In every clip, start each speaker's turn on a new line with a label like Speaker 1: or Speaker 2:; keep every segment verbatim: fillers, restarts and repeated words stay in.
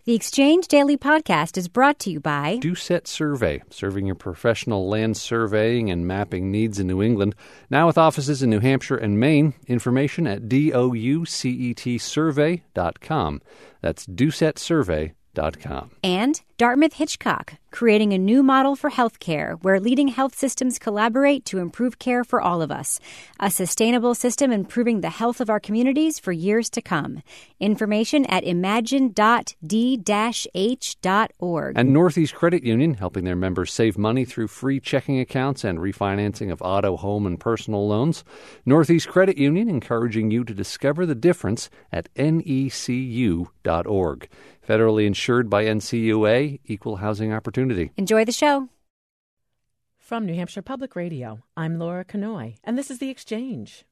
Speaker 1: The Exchange Daily Podcast is brought to you by
Speaker 2: Doucette Survey, serving your professional land surveying and mapping needs in New England. Now with offices in New Hampshire and Maine. Information at doucet survey dot com. That's doucette survey dot com.
Speaker 1: And Dartmouth Hitchcock, creating a new model for healthcare where leading health systems collaborate to improve care for all of us. A sustainable system improving the health of our communities for years to come. Information at imagine dot d dash h dot org.
Speaker 2: And Northeast Credit Union, helping their members save money through free checking accounts and refinancing of auto, home, and personal loans. Northeast Credit Union, encouraging you to discover the difference at N E C U dot org. Federally insured by N C U A, Equal Housing Opportunity.
Speaker 1: Enjoy the show.
Speaker 3: From New Hampshire Public Radio, I'm Laura Kanoy, and this is The Exchange.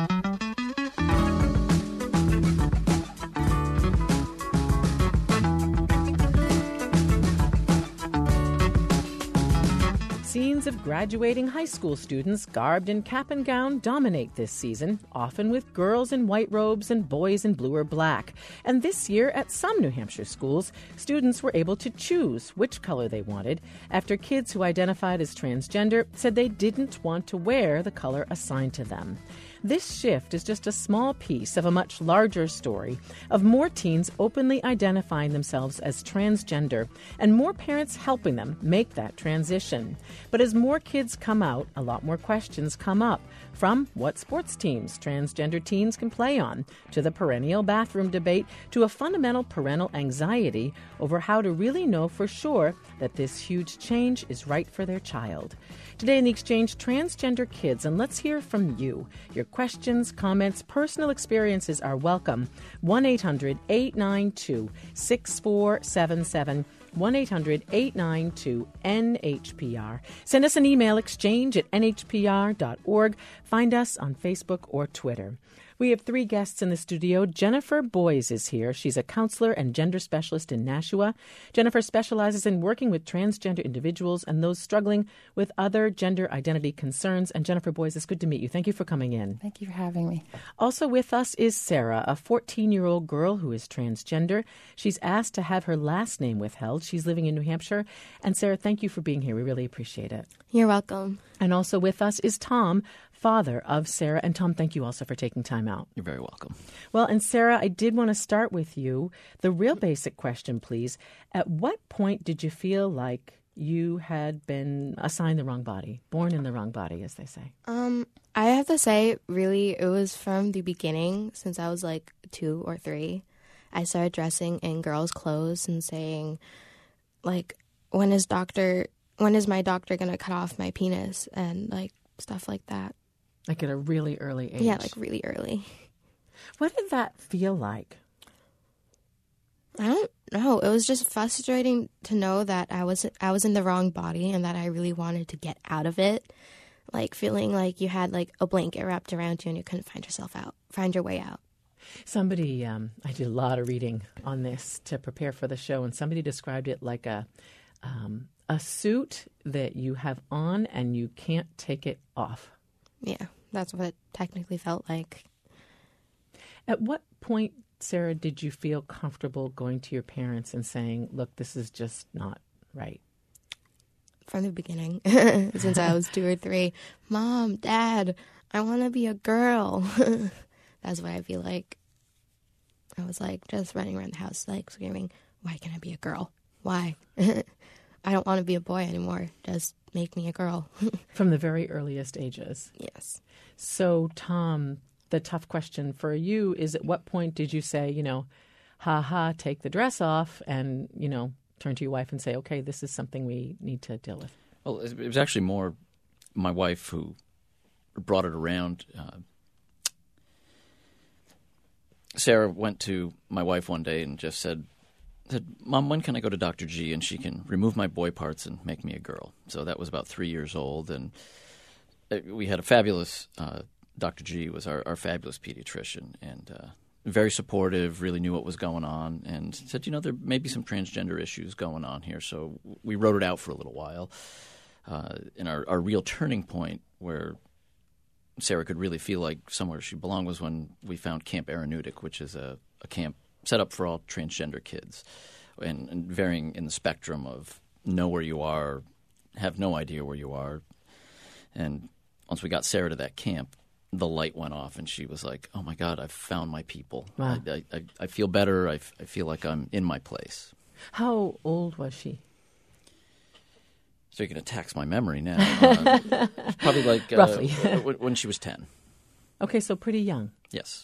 Speaker 3: Scenes of graduating high school students garbed in cap and gown dominate this season, often with girls in white robes and boys in blue or black. And this year, at some New Hampshire schools, students were able to choose which color they wanted after kids who identified as transgender said they didn't want to wear the color assigned to them. This shift is just a small piece of a much larger story of more teens openly identifying themselves as transgender and more parents helping them make that transition. But as more kids come out, a lot more questions come up, from what sports teams transgender teens can play on, to the perennial bathroom debate, to a fundamental parental anxiety over how to really know for sure that this huge change is right for their child. Today in The Exchange, transgender kids, and let's hear from you. Your questions, comments, personal experiences are welcome. one eight hundred eight nine two six four seven seven. one eight hundred eight nine two N H P R. Send us an email, exchange at N H P R dot org. Find us on Facebook or Twitter. We have three guests in the studio. Jennifer Boyes is here. She's a counselor and gender specialist in Nashua. Jennifer specializes in working with transgender individuals and those struggling with other gender identity concerns. And Jennifer Boyes, it's good to meet you. Thank you for coming in.
Speaker 4: Thank you for having me.
Speaker 3: Also with us is Sarah, a fourteen-year-old girl who is transgender. She's asked to have her last name withheld. She's living in New Hampshire. And Sarah, thank you for being here. We really appreciate it.
Speaker 4: You're welcome.
Speaker 3: And also with us is Tom, father of Sarah. And Tom, thank you also for taking time out.
Speaker 5: You're very welcome.
Speaker 3: Well, and Sarah, I did want to start with you. The real basic question, please. At what point did you feel like you had been assigned the wrong body, born in the wrong body, as they say?
Speaker 4: Um, I have to say, really, it was from the beginning, since I was like two or three. I started dressing in girls' clothes and saying, like, when is doctor, when is my doctor going to cut off my penis? And, like, stuff like that.
Speaker 3: Like at a really early age?
Speaker 4: Yeah, like really early.
Speaker 3: What did that feel like?
Speaker 4: I don't know. It was just frustrating to know that I was I was in the wrong body and that I really wanted to get out of it. Like feeling like you had like a blanket wrapped around you and you couldn't find yourself out, find your way out.
Speaker 3: Somebody, um, I did a lot of reading on this to prepare for the show, and somebody described it like a um, a suit that you have on and you can't take it off.
Speaker 4: Yeah, that's what it technically felt like.
Speaker 3: At what point, Sarah, did you feel comfortable going to your parents and saying, look, this is just not right?
Speaker 4: From the beginning, since I was two or three. Mom, Dad, I want to be a girl. That's what I feel like. I was like just running around the house like screaming, why can't I be a girl? Why? I don't want to be a boy anymore. Just make me a girl.
Speaker 3: From the very earliest ages.
Speaker 4: Yes.
Speaker 3: So, Tom, the tough question for you is, at what point did you say, you know, ha ha, take the dress off and, you know, turn to your wife and say, okay, this is something we need to deal with?
Speaker 5: Well, it was actually more my wife who brought it around. Uh, Sarah went to my wife one day and just said, said, Mom, when can I go to Doctor G and she can remove my boy parts and make me a girl? So that was about three years old, and we had a fabulous uh, Doctor G was our, our fabulous pediatrician, and uh, very supportive, really knew what was going on, and said, you know, there may be some transgender issues going on here. So we wrote it out for a little while. Uh, and our, our real turning point where Sarah could really feel like somewhere she belonged was when we found Camp Aeronautic, which is a, a camp set up for all transgender kids and, and varying in the spectrum of know where you are, have no idea where you are. And once we got Sarah to that camp, the light went off, and she was like, "Oh my God, I've found my people.
Speaker 3: Wow.
Speaker 5: I, I, I feel better. I, f- I feel like I'm in my place."
Speaker 3: How old was she?
Speaker 5: So you're going to tax my memory now. Uh, probably like uh,
Speaker 3: Roughly.
Speaker 5: w- when she was ten.
Speaker 3: Okay, so pretty young.
Speaker 5: Yes.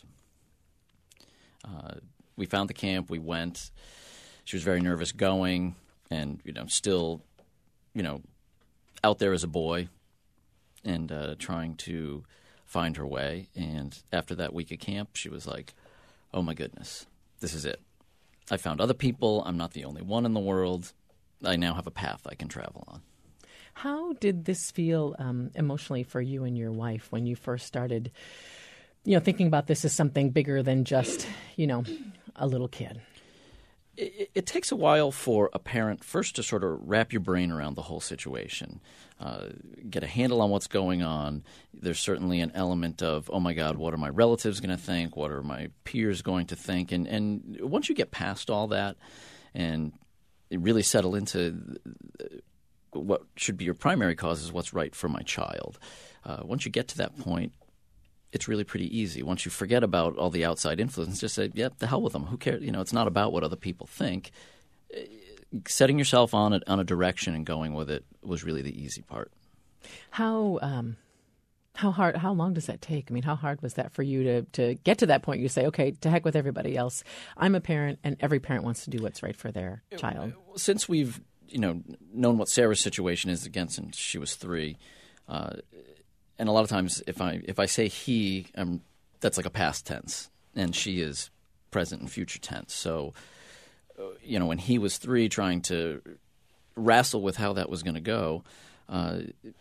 Speaker 5: Uh, we found the camp. We went. She was very nervous going, and you know, still, you know, out there as a boy, and uh, trying to find her way. And after that week at camp, she was like, "Oh my goodness, this is it. I found other people. I'm not the only one in the world. I now have a path I can travel on."
Speaker 3: How did this feel um, emotionally for you and your wife when you first started, you know, thinking about this as something bigger than just, you know, a little kid?
Speaker 5: It, it takes a while for a parent first to sort of wrap your brain around the whole situation, uh, get a handle on what's going on. There's certainly an element of, oh my God, what are my relatives going to think? What are my peers going to think? And, and once you get past all that and really settle into what should be your primary cause is what's right for my child, uh, once you get to that point, it's really pretty easy. Once you forget about all the outside influence, just say, "Yeah, the hell with them. Who cares?" You know, it's not about what other people think. Setting yourself on a, on a direction and going with it was really the easy part.
Speaker 3: How um, how hard? How long does that take? I mean, how hard was that for you to to get to that point? You say, "Okay, to heck with everybody else. I'm a parent, and every parent wants to do what's right for their child."
Speaker 5: Since we've you know known what Sarah's situation is again since she was three. Uh, And a lot of times, if I if I say he, um, that's like a past tense, and she is present and future tense. So, uh, you know, when he was three, trying to wrestle with how that was going to go, uh,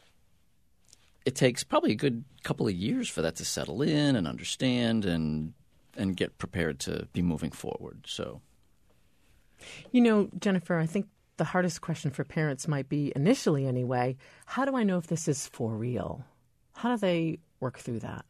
Speaker 5: it takes probably a good couple of years for that to settle in and understand and and get prepared to be moving forward. So,
Speaker 3: you know, Jennifer, I think the hardest question for parents might be, initially anyway, how do I know if this is for real? How do they work through that?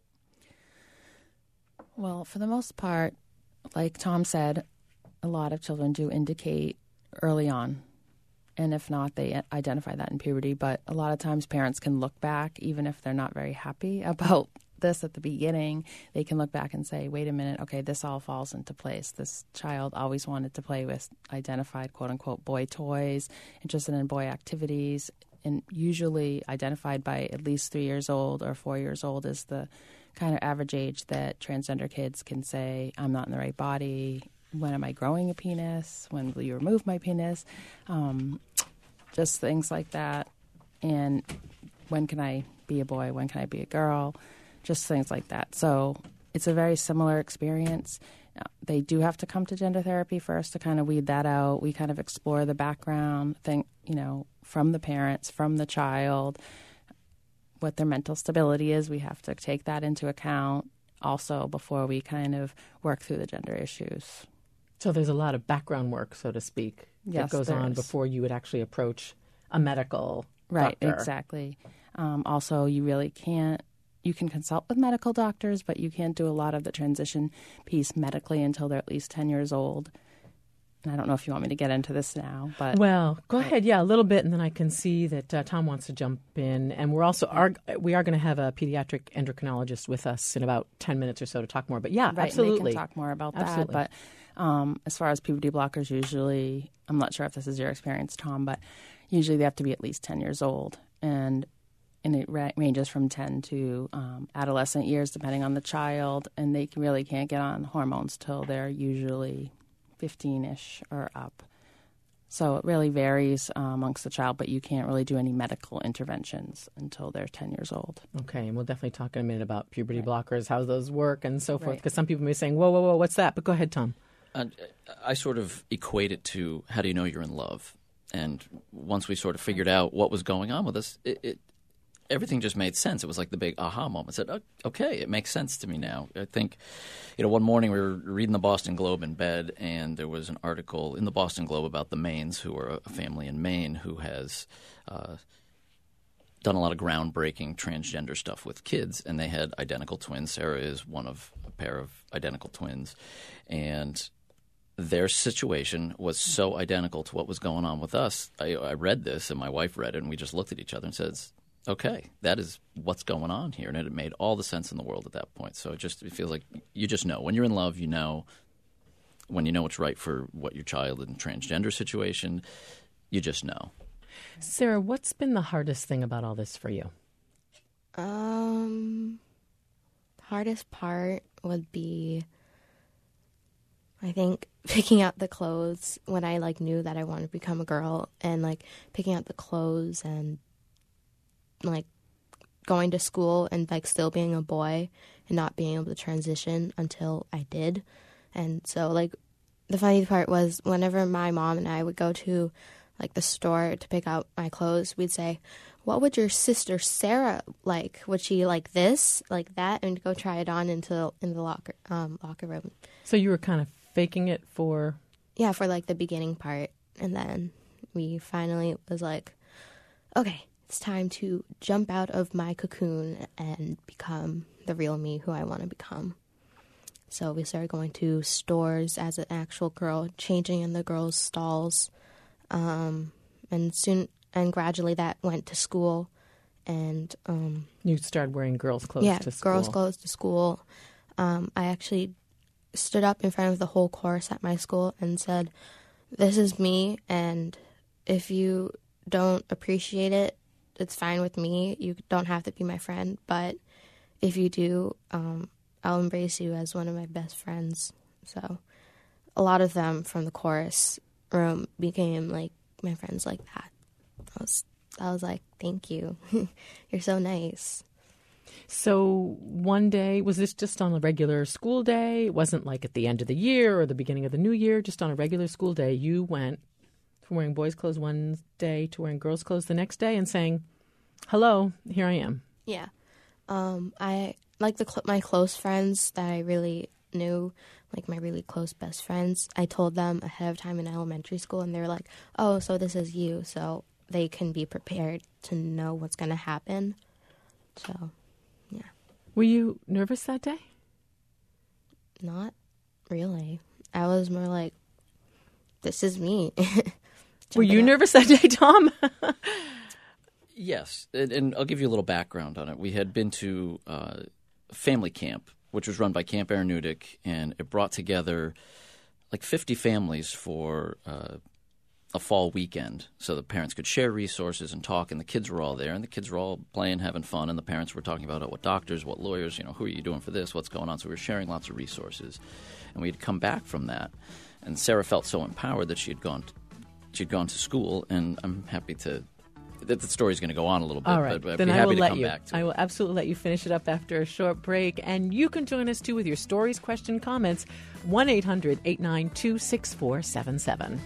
Speaker 6: Well, for the most part, like Tom said, a lot of children do indicate early on. And if not, they identify that in puberty. But a lot of times parents can look back, even if they're not very happy about this at the beginning, they can look back and say, wait a minute, okay, this all falls into place. This child always wanted to play with identified, quote unquote, boy toys, interested in boy activities, and usually identified by at least three years old or four years old is the kind of average age that transgender kids can say, I'm not in the right body. When am I growing a penis? When will you remove my penis? Um, just things like that. And when can I be a boy? When can I be a girl? Just things like that. So it's a very similar experience. Uh, they do have to come to gender therapy first to kind of weed that out. We kind of explore the background, think, you know, from the parents, from the child, what their mental stability is. We have to take that into account also before we kind of work through the gender issues.
Speaker 3: So there's a lot of background work, so to speak,
Speaker 6: Yes,
Speaker 3: that goes
Speaker 6: there
Speaker 3: on
Speaker 6: is.
Speaker 3: before you would actually approach a medical
Speaker 6: Right,
Speaker 3: doctor.
Speaker 6: exactly. Um, also, you really can't, you can consult with medical doctors, but you can't do a lot of the transition piece medically until they're at least ten years old. And I don't know if you want me to get into this now, but...
Speaker 3: Well, go ahead, yeah, a little bit, and then I can see that uh, Tom wants to jump in. And we're also, are, we are going to have a pediatric endocrinologist with us in about ten minutes or so to talk more. But yeah,
Speaker 6: Right,
Speaker 3: absolutely.
Speaker 6: and they can talk more about
Speaker 3: Absolutely.
Speaker 6: that. But um, as far as puberty blockers, usually, I'm not sure if this is your experience, Tom, but usually they have to be at least ten years old. And and it ra- ranges from ten to um, adolescent years, depending on the child. And they can, really can't get on hormones till they're usually fifteen-ish or up. So it really varies uh, amongst the child, but you can't really do any medical interventions until they're ten years old.
Speaker 3: Okay, and we'll definitely talk in a minute about puberty blockers, how those work, and so forth,
Speaker 6: Right.
Speaker 3: because some people may be saying, whoa, whoa, whoa, what's that? But go ahead, Tom.
Speaker 5: Uh, I sort of equate it to how do you know you're in love? And once we sort of figured out what was going on with us, it, it everything just made sense. It was like the big aha moment. I said, oh, okay, it makes sense to me now. I think, you know, one morning we were reading the Boston Globe in bed, and there was an article in the Boston Globe about the Maines, who are a family in Maine who has uh, done a lot of groundbreaking transgender stuff with kids, and they had identical twins. Sarah is one of a pair of identical twins, and their situation was so identical to what was going on with us. I, I read this, and my wife read it, and we just looked at each other and said, okay, that is what's going on here. And it made all the sense in the world at that point. So it just it feels like you just know. When you're in love, you know. When you know what's right for what your child in transgender situation, you just know.
Speaker 3: Sarah, what's been the hardest thing about all this for you?
Speaker 4: Um, the hardest part would be, I think, picking out the clothes when I, like, knew that I wanted to become a girl, and, like, picking out the clothes and, like, going to school and, like, still being a boy and not being able to transition until I did. And so, like, the funny part was whenever my mom and I would go to, like, the store to pick out my clothes, we'd say, what would your sister Sarah like? Would she like this, like that? And go try it on into in the locker um, locker room.
Speaker 3: So you were kind of faking it for...
Speaker 4: Yeah, for, like, the beginning part. And then we finally was like, okay, it's time to jump out of my cocoon and become the real me who I want to become. So we started going to stores as an actual girl, changing in the girls' stalls, um, and soon and gradually that went to school. And um,
Speaker 3: you started wearing girls' clothes
Speaker 4: yeah,
Speaker 3: to school.
Speaker 4: girls' clothes to school. Um, I actually stood up in front of the whole chorus at my school and said, "This is me, and if you don't appreciate it, it's fine with me. You don't have to be my friend, but if you do." Um, I'll embrace you as one of my best friends. So a lot of them from the chorus room became, like, my friends like that. I was, I was like, thank you. You're so nice.
Speaker 3: So one day, was this just on a regular school day? It wasn't like at the end of the year or the beginning of the new year, just on a regular school day. You went from wearing boys' clothes one day to wearing girls' clothes the next day and saying, hello, here I am.
Speaker 4: Yeah. Um, I... Like the cl- my close friends that I really knew, like my really close best friends, I told them ahead of time in elementary school, and they were like, oh, so this is you, so they can be prepared to know what's going to happen. So, yeah.
Speaker 3: Were you nervous that day?
Speaker 4: Not really. I was more like, this is me.
Speaker 3: Were you up. nervous that day, Tom?
Speaker 5: Yes, and, and I'll give you a little background on it. We had been to... Uh, family camp, which was run by Camp Araneutic, and it brought together like fifty families for uh, a fall weekend so the parents could share resources and talk, and the kids were all there, and the kids were all playing, having fun, and the parents were talking about oh, what doctors, what lawyers, you know, who are you doing for this, what's going on, so we were sharing lots of resources. And we had come back from that, and Sarah felt so empowered that she had gone to, she'd gone to school, and I'm happy to The, the story's going to go on a little bit,
Speaker 3: All right.
Speaker 5: but I'd
Speaker 3: then
Speaker 5: be
Speaker 3: I
Speaker 5: happy
Speaker 3: will
Speaker 5: to
Speaker 3: let
Speaker 5: come
Speaker 3: you.
Speaker 5: back to
Speaker 3: I
Speaker 5: it.
Speaker 3: will absolutely let you finish it up after a short break. And you can join us, too, with your stories, question, comments. one eight hundred eight nine two six four seven seven.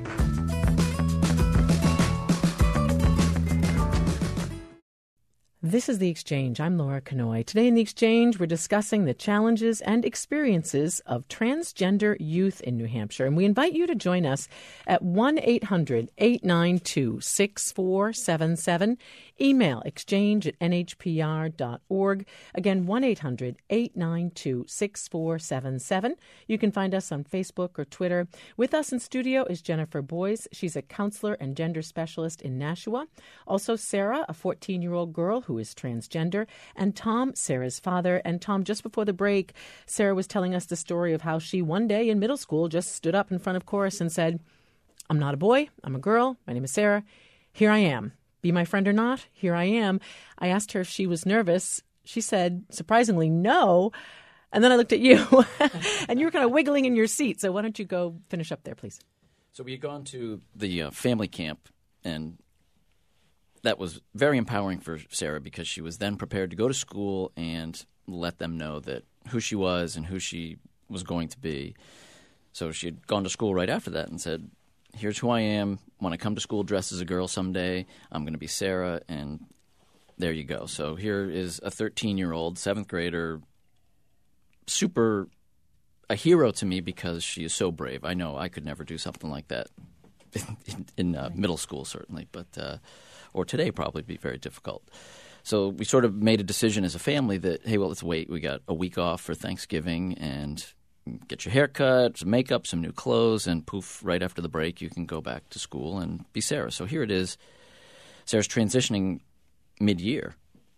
Speaker 3: This is The Exchange. I'm Laura Kanoy. Today in The Exchange, we're discussing the challenges and experiences of transgender youth in New Hampshire. And we invite you to join us at one eight hundred eight nine two six four seven seven. Email exchange at n h p r dot org. Again, one eight hundred eight nine two six four seven seven. You can find us on Facebook or Twitter. With us in studio is Jennifer Boyes. She's a counselor and gender specialist in Nashua. Also, Sarah, a fourteen-year-old girl who is transgender, and Tom, Sarah's father. And Tom, just before the break, Sarah was telling us the story of how she one day in middle school just stood up in front of chorus and said, I'm not a boy, I'm a girl, my name is Sarah, here I am. Be my friend or not, here I am. I asked her if she was nervous. She said, surprisingly, no. And then I looked at you, and you were kind of wiggling in your seat. So why don't you go finish up there, please?
Speaker 5: So we had gone to the uh, family camp, and that was very empowering for Sarah because she was then prepared to go to school and let them know that who she was and who she was going to be. So she had gone to school right after that and said, here's who I am. When I come to school dressed as a girl someday, I'm going to be Sarah, and there you go. So here is a thirteen-year-old, seventh grader, super a hero to me because she is so brave. I know I could never do something like that in, in, in uh, middle school, certainly, but uh, or today probably be very difficult. So we sort of made a decision as a family that, hey, well, let's wait. We got a week off for Thanksgiving, and get your hair cut, some makeup, some new clothes, and poof, right after the break, you can go back to school and be Sarah. So here it is. Sarah's transitioning mid-year.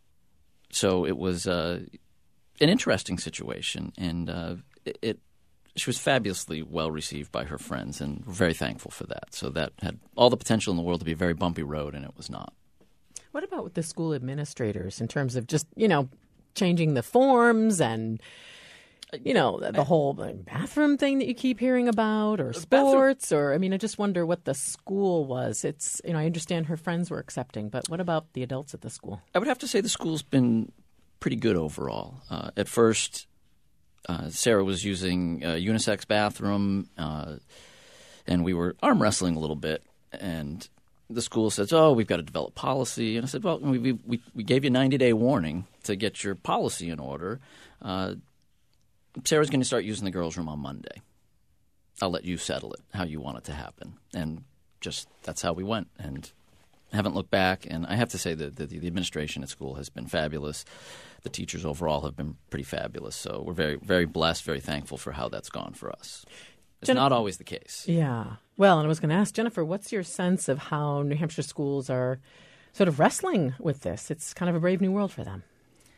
Speaker 5: So it was uh, an interesting situation, and uh, it, it she was fabulously well received by her friends, and we're very thankful for that. So that had all the potential in the world to be a very bumpy road, and it was not.
Speaker 3: What about with the school administrators in terms of just, you know, changing the forms and, you know, the, the whole bathroom thing that you keep hearing about, or sports, or, I mean, I just wonder what the school was. It's, you know, I understand her friends were accepting, but what about the adults at the school?
Speaker 5: I would have to say the school's been pretty good overall. Uh, at first, uh, Sarah was using a unisex bathroom, uh, and we were arm wrestling a little bit, and the school says, oh, we've got to develop policy. And I said, well, we we, we gave you a ninety-day warning to get your policy in order. Uh, Sarah's going to start using the girls' room on Monday. I'll let you settle it, how you want it to happen. And just that's how we went, and haven't looked back. And I have to say that the, the administration at school has been fabulous. The teachers overall have been pretty fabulous. So we're very, very blessed, very thankful for how that's gone for us. It's Jennifer, not always the case.
Speaker 3: Yeah. Well, and I was going to ask, Jennifer, what's your sense of how New Hampshire schools are sort of wrestling with this? It's kind of a brave new world for them.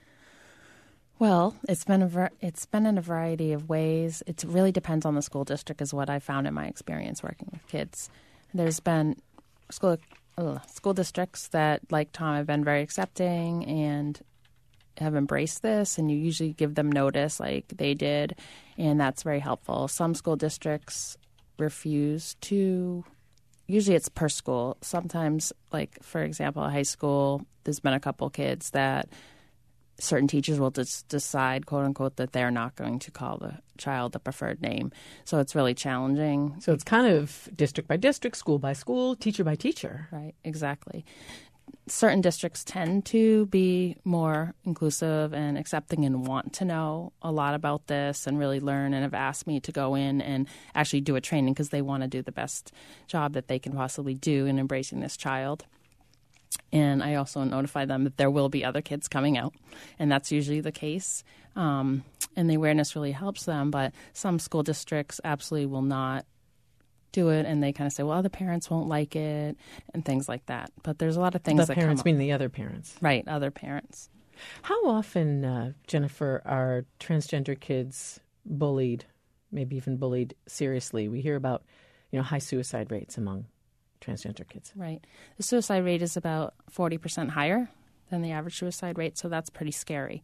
Speaker 6: Well, it's been a ver- it's been in a variety of ways. It really depends on the school district, is what I found in my experience working with kids. There's been school uh, school districts that, like Tom, have been very accepting and have embraced this, and you usually give them notice like they did, and that's very helpful. Some school districts refuse to. Usually it's per school. Sometimes, like, for example, at high school, there's been a couple kids that certain teachers will just decide, quote unquote, that they're not going to call the child the preferred name. So it's really challenging.
Speaker 3: So it's kind of district by district, school by school, teacher by teacher.
Speaker 6: Right, exactly. Certain districts tend to be more inclusive and accepting and want to know a lot about this and really learn, and have asked me to go in and actually do a training because they want to do the best job that they can possibly do in embracing this child. And I also notify them that there will be other kids coming out, and that's usually the case. Um, and the awareness really helps them, but some school districts absolutely will not do it, and they kind of say, well, other parents won't like it and things like that. But there's a lot of things
Speaker 3: the
Speaker 6: that
Speaker 3: parents
Speaker 6: come up.
Speaker 3: mean the other parents.
Speaker 6: Right, other parents.
Speaker 3: How often, uh, Jennifer, are transgender kids bullied, maybe even bullied seriously? We hear about, you know, high suicide rates among transgender kids.
Speaker 6: Right. The suicide rate is about forty percent higher than the average suicide rate, so that's pretty scary.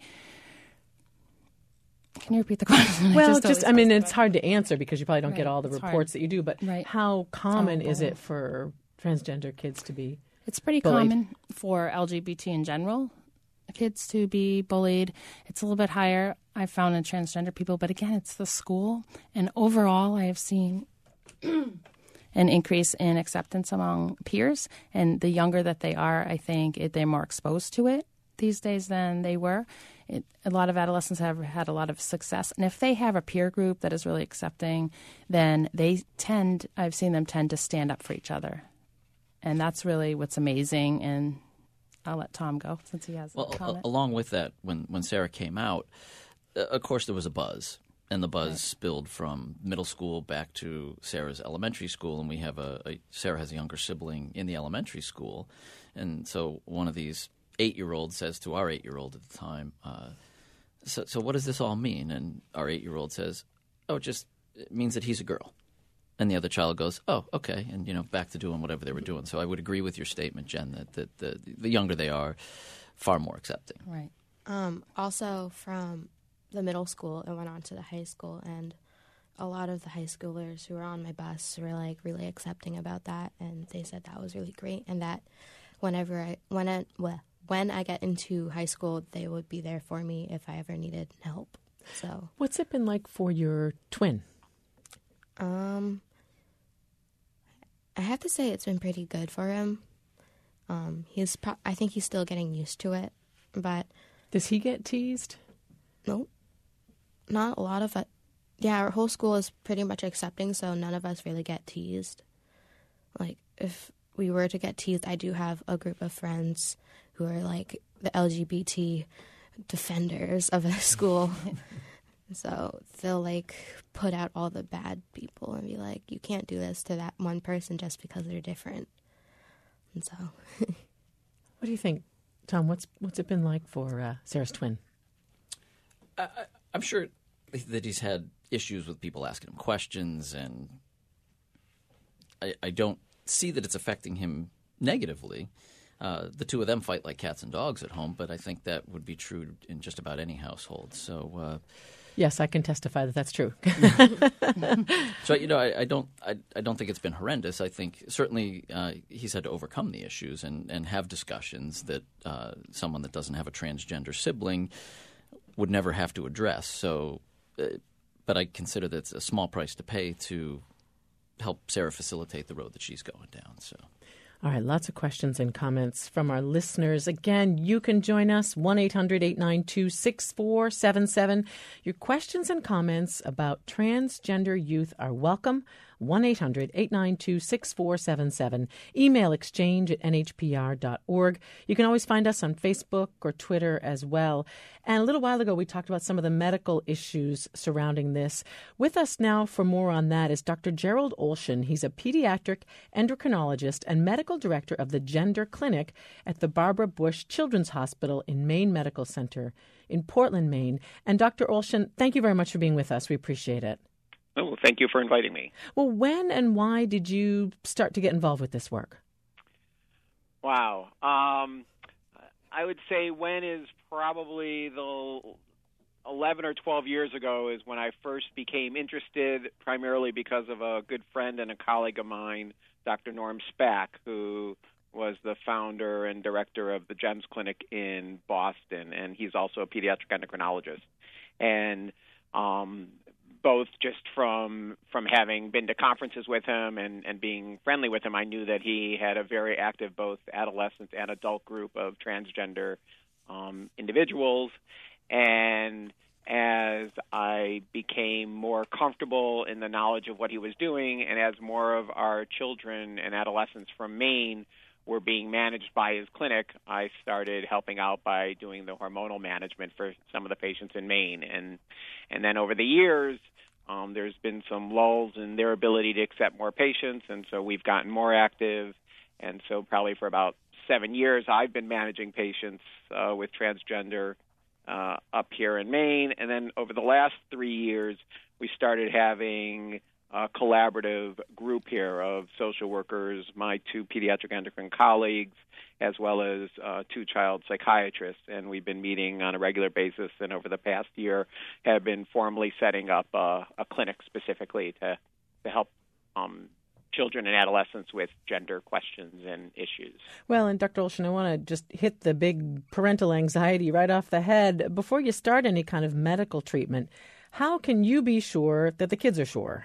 Speaker 6: Can you repeat the question?
Speaker 3: Well,
Speaker 6: I
Speaker 3: just, just I mean, it's hard to answer because you probably don't
Speaker 6: right.
Speaker 3: get all the
Speaker 6: it's
Speaker 3: reports
Speaker 6: hard.
Speaker 3: that you do, but
Speaker 6: right.
Speaker 3: how common is it for transgender kids to be
Speaker 6: It's pretty
Speaker 3: bullied?
Speaker 6: common for L G B T in general, kids to be bullied. It's a little bit higher, I found, in transgender people, but again, it's the school. And overall, I have seen an increase in acceptance among peers, and the younger that they are, I think it, they're more exposed to it these days than they were. It, a lot of adolescents have had a lot of success, and if they have a peer group that is really accepting, then they tend, I've seen them tend to stand up for each other, and that's really what's amazing. And I'll let Tom go since he has
Speaker 5: well,
Speaker 6: a comment.
Speaker 5: A- along with that, when, when Sarah came out, uh, of course there was a buzz. And the buzz right. spilled from middle school back to Sarah's elementary school, and we have a, a Sarah has a younger sibling in the elementary school, and so one of these eight-year-olds says to our eight-year-old at the time, uh, "So, so what does this all mean?" And our eight-year-old says, "Oh, it just it means that he's a girl." And the other child goes, "Oh, okay," and you know, back to doing whatever they were doing. So I would agree with your statement, Jen, that, that the the younger they are, far more accepting.
Speaker 6: Right.
Speaker 4: Um, also, from the middle school, I went on to the high school, and a lot of the high schoolers who were on my bus were like really accepting about that, and they said that was really great, and that whenever I when I well, when I get into high school, they would be there for me if I ever needed help. So,
Speaker 3: what's it been like for your twin?
Speaker 4: Um, I have to say it's been pretty good for him. Um, he's pro- I think he's still getting used to it, but
Speaker 3: does he get teased?
Speaker 4: Nope. Not a lot of it. Yeah, our whole school is pretty much accepting, so none of us really get teased. Like, if we were to get teased, I do have a group of friends who are, like, the L G B T defenders of the school. So they'll, like, put out all the bad people and be like, you can't do this to that one person just because they're different. And so...
Speaker 3: What do you think, Tom? What's what's it been like for uh, Sarah's twin?
Speaker 5: I, I'm sure that he's had issues with people asking him questions, and I, I don't see that it's affecting him negatively. Uh, the two of them fight like cats and dogs at home, but I think that would be true in just about any household. So, uh,
Speaker 3: yes, I can testify that that's true.
Speaker 5: so you know, I, I don't, I, I don't think it's been horrendous. I think certainly uh, he's had to overcome the issues and, and have discussions that uh, someone that doesn't have a transgender sibling would never have to address. So, uh, but I consider that it's a small price to pay to help Sarah facilitate the road that she's going down. So.
Speaker 3: All right, lots of questions and comments from our listeners. Again, you can join us, one eight hundred eight nine two six four seven seven. Your questions and comments about transgender youth are welcome, one eight hundred eight nine two six four seven seven. Email exchange at n h p r dot org. You can always find us on Facebook or Twitter as well. And a little while ago, we talked about some of the medical issues surrounding this. With us now for more on that is Doctor Gerald Olshan. He's a pediatric endocrinologist and medical director of the Gender Clinic at the Barbara Bush Children's Hospital in Maine Medical Center in Portland, Maine. And Doctor Olshan, thank you very much for being with us. We appreciate it.
Speaker 7: Oh, well, thank you for inviting me.
Speaker 3: Well, when and why did you start to get involved with this work?
Speaker 7: Wow. Um, I would say when is probably the eleven or twelve years ago is when I first became interested, primarily because of a good friend and a colleague of mine, Doctor Norm Spack, who was the founder and director of the GEMS Clinic in Boston, and he's also a pediatric endocrinologist. And um, both just from from having been to conferences with him and, and being friendly with him, I knew that he had a very active both adolescent and adult group of transgender um, individuals. And as I became more comfortable in the knowledge of what he was doing, and as more of our children and adolescents from Maine were being managed by his clinic, I started helping out by doing the hormonal management for some of the patients in Maine. And and then over the years, um, there's been some lulls in their ability to accept more patients, and so we've gotten more active. And so probably for about seven years, I've been managing patients uh, with transgender uh, up here in Maine. And then over the last three years, we started having a collaborative group here of social workers, my two pediatric endocrine colleagues, as well as uh, two child psychiatrists. And we've been meeting on a regular basis, and over the past year have been formally setting up uh, a clinic specifically to, to help um, children and adolescents with gender questions and issues.
Speaker 3: Well, and Doctor Olshan, I want to just hit the big parental anxiety right off the head. Before you start any kind of medical treatment, how can you be sure that the kids are sure?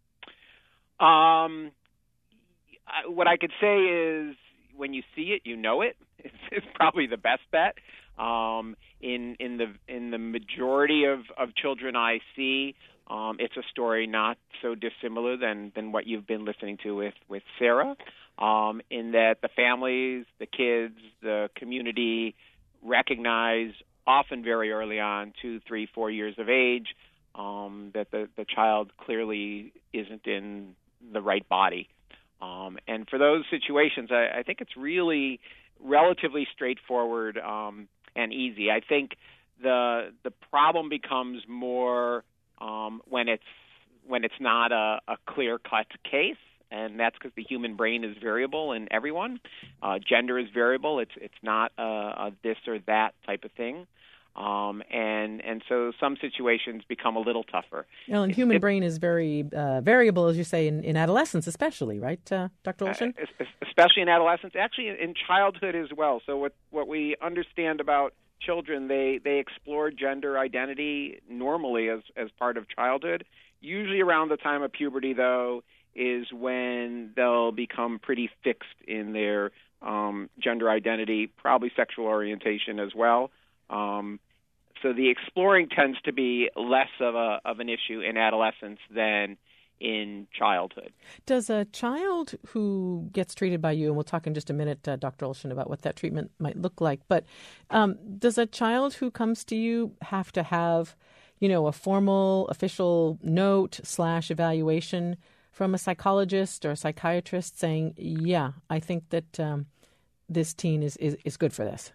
Speaker 7: Um, what I could say is when you see it, you know it. It's, it's probably the best bet. Um, in in the in the majority of, of children I see, um, it's a story not so dissimilar than, than what you've been listening to with, with Sarah, um, in that the families, the kids, the community recognize often very early on, two, three, four years of age, um, that the, the child clearly isn't in the right body. Um, and for those situations, I, I think it's really relatively straightforward um, and easy. I think the the problem becomes more um, when it's when it's not a, a clear-cut case, and that's because the human brain is variable in everyone. Uh, gender is variable. It's it's not a, a this or that type of thing. Um, and and so some situations become a little tougher.
Speaker 3: Well, and human it, brain is very uh, variable, as you say, in, in adolescence especially, right, uh, Doctor Olshan?
Speaker 7: Uh, especially in adolescence, actually in childhood as well. So what, what we understand about children, they, they explore gender identity normally as, as part of childhood. Usually around the time of puberty, though, is when they'll become pretty fixed in their um, gender identity, probably sexual orientation as well. Um, so the exploring tends to be less of a of an issue in adolescence than in childhood.
Speaker 3: Does a child who gets treated by you, and we'll talk in just a minute, uh, Doctor Olshan, about what that treatment might look like, but um, does a child who comes to you have to have, you know, a formal official note slash evaluation from a psychologist or a psychiatrist saying, yeah, I think that um, this teen is, is, is good for this?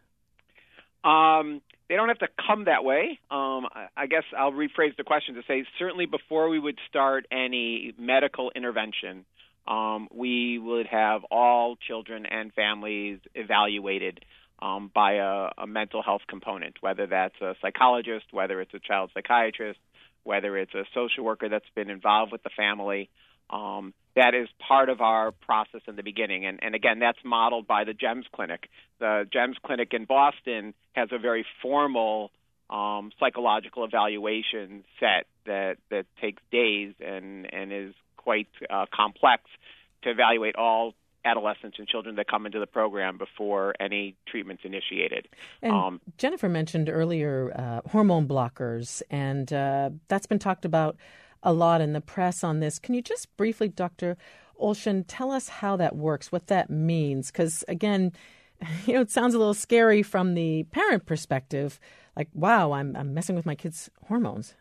Speaker 7: Um, they don't have to come that way. Um, I, I guess I'll rephrase the question to say certainly before we would start any medical intervention, um, we would have all children and families evaluated um, by a, a mental health component, whether that's a psychologist, whether it's a child psychiatrist, whether it's a social worker that's been involved with the family. Um, that is part of our process in the beginning. And, and again, that's modeled by the GEMS Clinic. The GEMS Clinic in Boston has a very formal um, psychological evaluation set that, that takes days and, and is quite uh, complex to evaluate all adolescents and children that come into the program before any treatment's initiated.
Speaker 3: And
Speaker 7: um,
Speaker 3: Jennifer mentioned earlier uh, hormone blockers, and uh, that's been talked about a lot in the press on this. Can you just briefly, Doctor Olshan, tell us how that works, what that means? Because, again, you know, it sounds a little scary from the parent perspective, like, wow, I'm, I'm messing with my kid's hormones.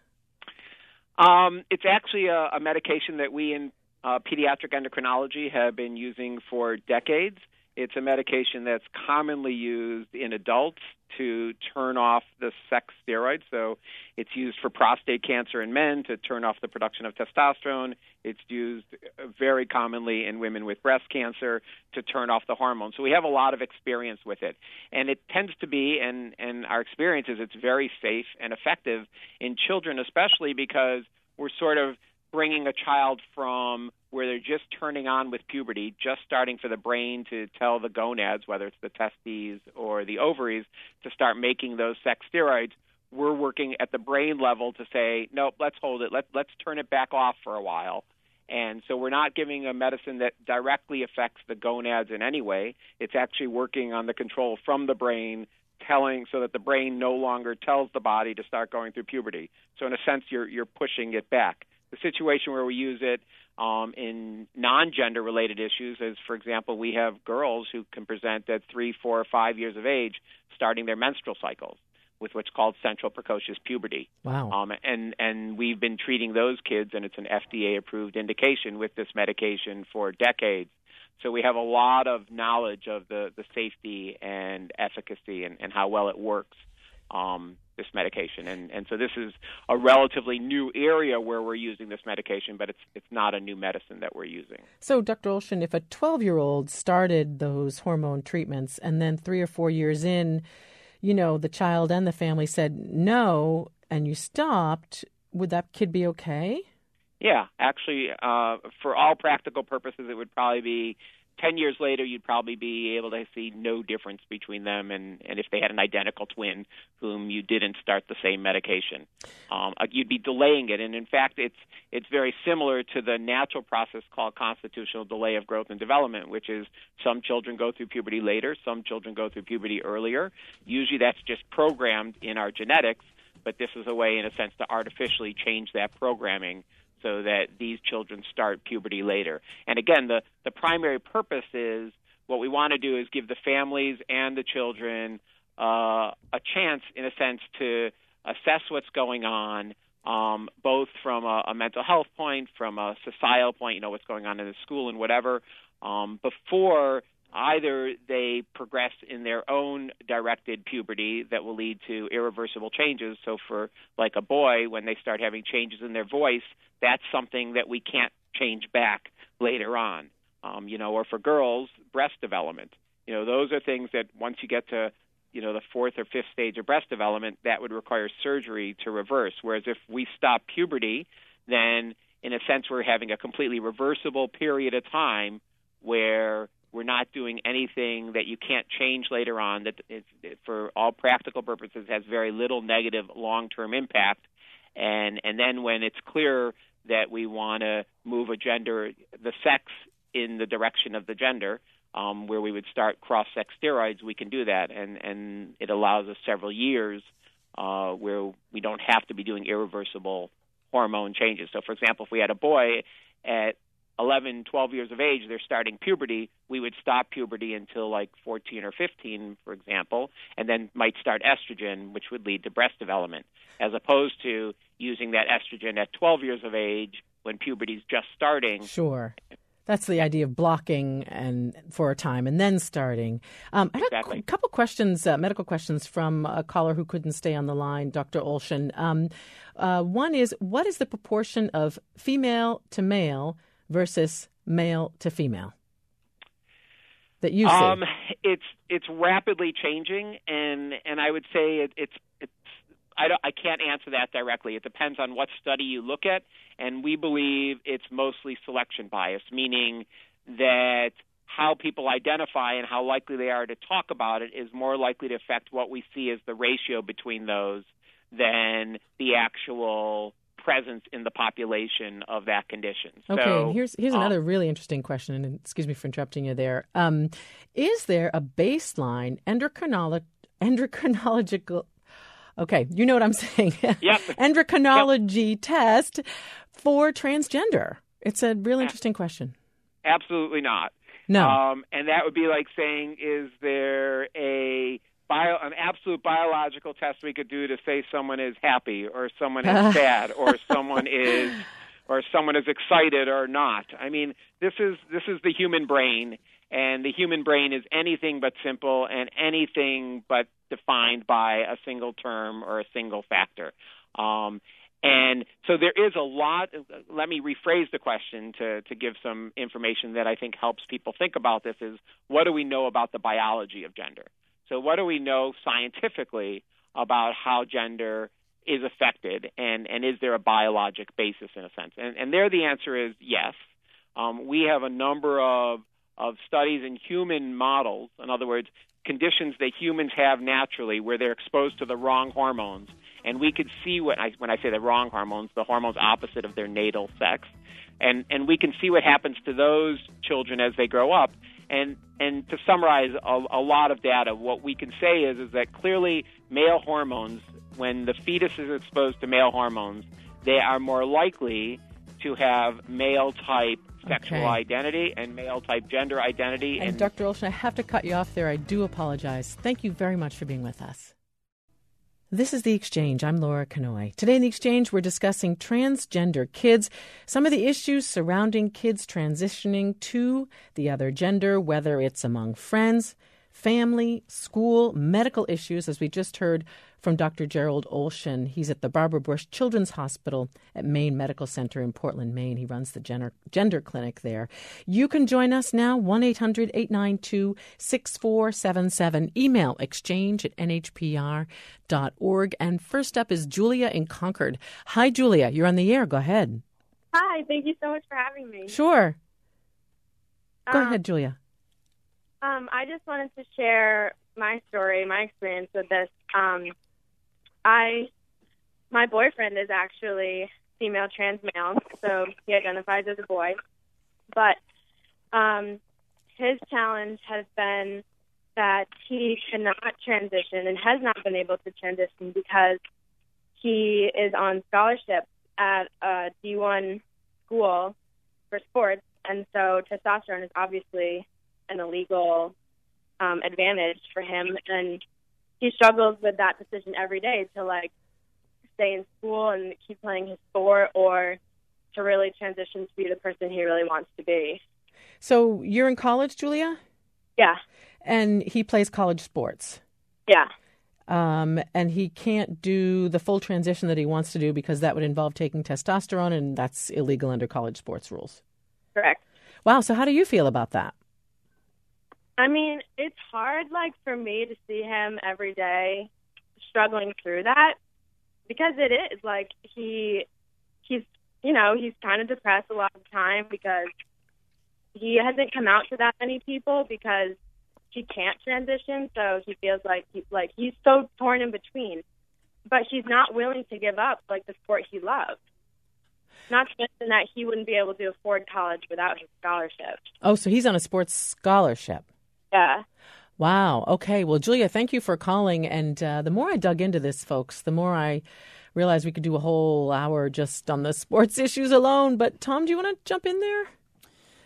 Speaker 7: Um, it's actually a, a medication that we in uh, pediatric endocrinology have been using for decades. It's a medication that's commonly used in adults to turn off the sex steroids. So it's used for prostate cancer in men to turn off the production of testosterone. It's used very commonly in women with breast cancer to turn off the hormones. So we have a lot of experience with it. And it tends to be, and, and our experience is it's very safe and effective in children, especially because we're sort of bringing a child from where they're just turning on with puberty, just starting for the brain to tell the gonads, whether it's the testes or the ovaries, to start making those sex steroids. We're working at the brain level to say, nope, let's hold it. Let, let's turn it back off for a while. And so we're not giving a medicine that directly affects the gonads in any way. It's actually working on the control from the brain, telling so that the brain no longer tells the body to start going through puberty. So in a sense, you're you're pushing it back. The situation where we use it um, in non-gender related issues is, for example, we have girls who can present at three, four, or five years of age starting their menstrual cycles with what's called central precocious puberty.
Speaker 3: Wow.
Speaker 7: Um, and, and we've been treating those kids, and it's an F D A-approved indication with this medication for decades. So we have a lot of knowledge of the, the safety and efficacy and, and how well it works, um, this medication. And, and so this is a relatively new area where we're using this medication, but it's it's not a new medicine that we're using.
Speaker 3: So, Doctor Olshan, if a twelve-year-old started those hormone treatments and then three or four years in, you know, the child and the family said no, and you stopped, would that kid be okay?
Speaker 7: Yeah, actually, uh, for all practical purposes, it would probably be ten years later, you'd probably be able to see no difference between them and, and if they had an identical twin whom you didn't start the same medication. Um, you'd be delaying it. And, in fact, it's it's very similar to the natural process called constitutional delay of growth and development, which is some children go through puberty later, some children go through puberty earlier. Usually that's just programmed in our genetics, but this is a way, in a sense, to artificially change that programming so that these children start puberty later. And again, the, the primary purpose is what we want to do is give the families and the children uh, a chance, in a sense, to assess what's going on, um, both from a, a mental health point, from a societal point, you know, what's going on in the school and whatever, um, before either they progress in their own directed puberty that will lead to irreversible changes. So for like a boy, when they start having changes in their voice, that's something that we can't change back later on. Um, you know, or for girls, breast development. You know, those are things that once you get to, you know, the fourth or fifth stage of breast development, that would require surgery to reverse. Whereas if we stop puberty, then in a sense we're having a completely reversible period of time where we're not doing anything that you can't change later on that, it, it, for all practical purposes, has very little negative long-term impact. And and then when it's clear that we want to move a gender, the sex, in the direction of the gender, um, where we would start cross-sex steroids, we can do that. And, and it allows us several years uh, where we don't have to be doing irreversible hormone changes. So, for example, if we had a boy at eleven, twelve years of age, they're starting puberty, we would stop puberty until like fourteen or fifteen, for example, and then might start estrogen, which would lead to breast development, as opposed to using that estrogen at twelve years of age when puberty's just starting.
Speaker 3: Sure. That's the idea of blocking and for a time and then starting. Um, I had
Speaker 7: Exactly.
Speaker 3: a qu- couple questions, uh, medical questions from a caller who couldn't stay on the line, Doctor Olshan. Um, uh, one is, what is the proportion of female to male versus male to female that you see?
Speaker 7: Um, it's it's rapidly changing, and and I would say it, it's it's I don't I can't answer that directly. It depends on what study you look at, and we believe it's mostly selection bias, meaning that how people identify and how likely they are to talk about it is more likely to affect what we see as the ratio between those than the actual presence in the population of that condition.
Speaker 3: Okay,
Speaker 7: So,
Speaker 3: and here's here's
Speaker 7: um,
Speaker 3: another really interesting question, and excuse me for interrupting you there. Um, is there a baseline endocrinolog- endocrinological, okay, you know what I'm saying,
Speaker 7: Yep.
Speaker 3: endocrinology test for transgender? It's a really interesting question.
Speaker 7: Absolutely not.
Speaker 3: No.
Speaker 7: Um, and that would be like saying, is there a bio, an absolute biological test we could do to say someone is happy or someone is sad or someone is or someone is excited or not? I mean, this is this is the human brain, and the human brain is anything but simple and anything but defined by a single term or a single factor. Um, And so there is a lot. Let me rephrase the question to, to give some information that I think helps people think about this is, what do we know about the biology of gender? So what do we know scientifically about how gender is affected, and, and is there a biologic basis in a sense? And, and there the answer is yes. Um, we have a number of, of studies in human models, in other words, conditions that humans have naturally where they're exposed to the wrong hormones. And we could see what I, when I say the wrong hormones, the hormones opposite of their natal sex, and and we can see what happens to those children as they grow up. And and to summarize a, a lot of data, what we can say is is that clearly male hormones, when the fetus is exposed to male hormones, they are more likely to have male type sexual
Speaker 3: Okay.
Speaker 7: identity and male type gender identity.
Speaker 3: And, Doctor Olshan, I have to cut you off there. I do apologize. Thank you very much for being with us. This is The Exchange. I'm Laura Kanoy. Today in The Exchange, we're discussing transgender kids, some of the issues surrounding kids transitioning to the other gender, whether it's among friends, family, school, medical issues, as we just heard from Doctor Gerald Olshan. He's at the Barbara Bush Children's Hospital at Maine Medical Center in Portland, Maine. He runs the gender, gender clinic there. You can join us now, one eight hundred eight nine two six four seven seven. Email exchange at n h p r dot org. And first up is Julia in Concord. Hi, Julia. You're on the air. Go ahead.
Speaker 8: Hi. Thank you so much for having me.
Speaker 3: Sure. Go
Speaker 8: Um,
Speaker 3: ahead, Julia.
Speaker 8: Um, I just wanted to share my story, my experience with this. Um, I, my boyfriend is actually female trans male, so he identifies as a boy. But um, his challenge has been that he cannot transition and has not been able to transition because he is on scholarship at a D one school for sports, and so testosterone is obviously an illegal um, advantage for him, and he struggles with that decision every day to like stay in school and keep playing his sport, or to really transition to be the person he really wants to be.
Speaker 3: So you're in college, Julia?
Speaker 8: Yeah,
Speaker 3: And he plays college sports.
Speaker 8: yeah,
Speaker 3: Um, and he can't do the full transition that he wants to do because that would involve taking testosterone, and that's illegal under college sports rules.
Speaker 8: correct.
Speaker 3: Wow. So how do you feel about that?
Speaker 8: I mean, it's hard, like, for me to see him every day struggling through that, because it is, like, he, he's, you know, he's kind of depressed a lot of the time because he hasn't come out to that many people because he can't transition, so he feels like he's, like, he's so torn in between. But he's not willing to give up, like, the sport he loves. Not to mention that he wouldn't be able to afford college without his scholarship.
Speaker 3: Oh, so he's on a sports scholarship.
Speaker 8: Yeah.
Speaker 3: Wow. Okay. Well, Julia, thank you for calling. And uh, the more I dug into this, folks, the more I realized we could do a whole hour just on the sports issues alone. But Tom, do you want to jump in there?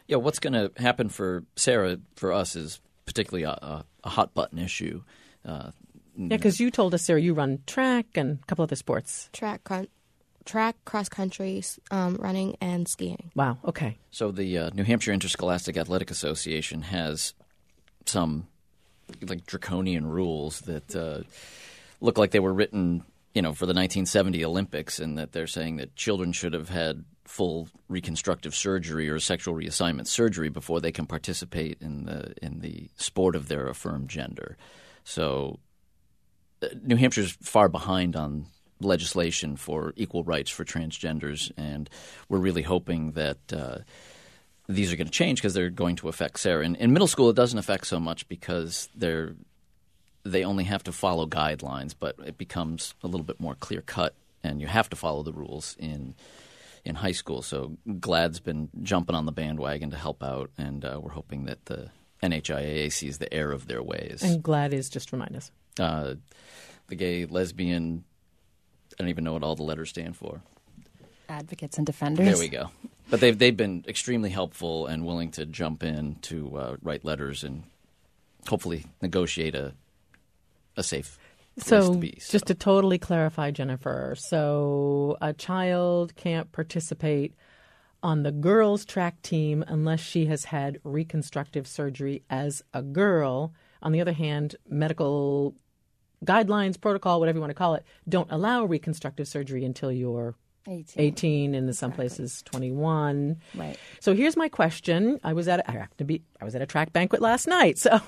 Speaker 5: Yeah, what's going to happen for Sarah, for us, is particularly a, a, a hot button issue. Uh,
Speaker 3: yeah, because you told us, Sarah, you run track and a couple other sports.
Speaker 4: Track, con- track, cross country, um, running, and skiing.
Speaker 3: Wow. Okay.
Speaker 5: So the uh, New Hampshire Interscholastic Athletic Association has some like draconian rules that uh, look like they were written, you know, for the nineteen seventy Olympics, and that they're saying that children should have had full reconstructive surgery or sexual reassignment surgery before they can participate in the in the sport of their affirmed gender. So uh, New Hampshire's far behind on legislation for equal rights for transgenders, and we're really hoping that uh, these are going to change because they're going to affect Sarah. In, in middle school, it doesn't affect so much because they're they only have to follow guidelines, but it becomes a little bit more clear cut, and you have to follow the rules in in high school. So GLAAD's been jumping on the bandwagon to help out, and uh, we're hoping that the N H I A A sees the error of their ways.
Speaker 3: And GLAAD is, just remind us.
Speaker 5: Uh, the gay, lesbian, I don't even know what all the letters stand for.
Speaker 6: Advocates and defenders.
Speaker 5: There we go. But they've they've been extremely helpful and willing to jump in to uh, write letters and hopefully negotiate a a safe place
Speaker 3: So,
Speaker 5: to be. So.
Speaker 3: just to totally clarify, Jennifer, so a child can't participate on the girls' track team unless she has had reconstructive surgery as a girl. On the other hand, medical guidelines, protocol, whatever you want to call it, don't allow reconstructive surgery until you're
Speaker 6: eighteen.
Speaker 3: eighteen, and in some
Speaker 6: Exactly.
Speaker 3: places twenty-one.
Speaker 6: Right.
Speaker 3: So here's my question. I was at a, I happened to be I was at a track banquet last night. So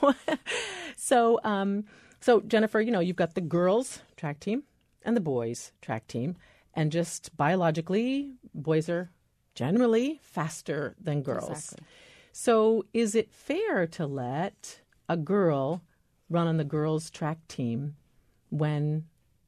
Speaker 3: so um so Jennifer, you know, you've got the girls track team and the boys track team, and just biologically boys are generally faster than girls.
Speaker 6: Exactly.
Speaker 3: So is it fair to let a girl run on the girls track team when